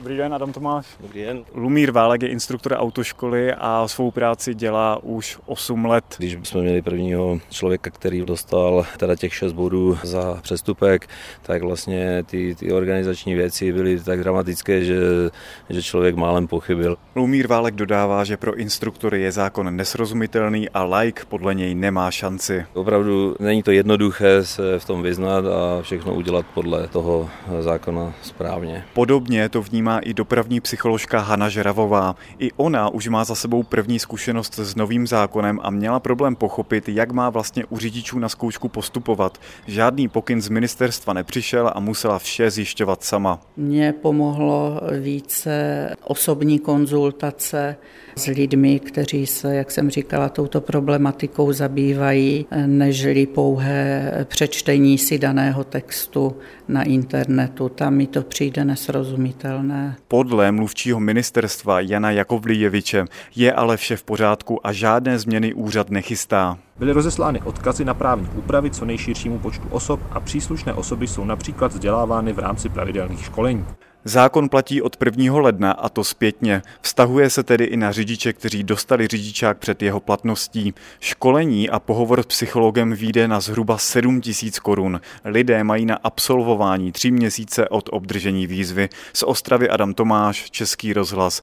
Dobrý den, Adam Tomáš. Dobrý den. Lumír Válek je instruktor autoškoly a svou práci dělá už 8 let. Když jsme měli prvního člověka, který dostal teda těch 6 bodů za přestupek, tak vlastně ty organizační věci byly tak dramatické, že člověk málem pochybil. Lumír Válek dodává, že pro instruktory je zákon nesrozumitelný a laik podle něj nemá šanci. Opravdu není to jednoduché se v tom vyznat a všechno udělat podle toho zákona správně. Podobně to vnímá i dopravní psycholožka Hana Žeravová. I ona už má za sebou první zkušenost s novým zákonem a měla problém pochopit, jak má vlastně u řidičů na zkoušku postupovat. Žádný pokyn z ministerstva nepřišel a musela vše zjišťovat sama. Mně pomohlo více osobní konzultace s lidmi, kteří se, jak jsem říkala, touto problematikou zabývají, nežli pouhé přečtení si daného textu na internetu. Tam mi to přijde nesrozumitelné. Podle mluvčího ministerstva Jana Jakovlíjeviče je ale vše v pořádku a žádné změny úřad nechystá. Byly rozeslány odkazy na právní úpravy co nejširšímu počtu osob a příslušné osoby jsou například vzdělávány v rámci pravidelných školení. Zákon platí od 1. ledna a to zpětně. Vztahuje se tedy i na řidiče, kteří dostali řidičák před jeho platností. Školení a pohovor s psychologem vyjde na zhruba 7 000 korun. Lidé mají na absolvování 3 měsíce od obdržení výzvy. Z Ostravy Adam Tomáš, Český rozhlas.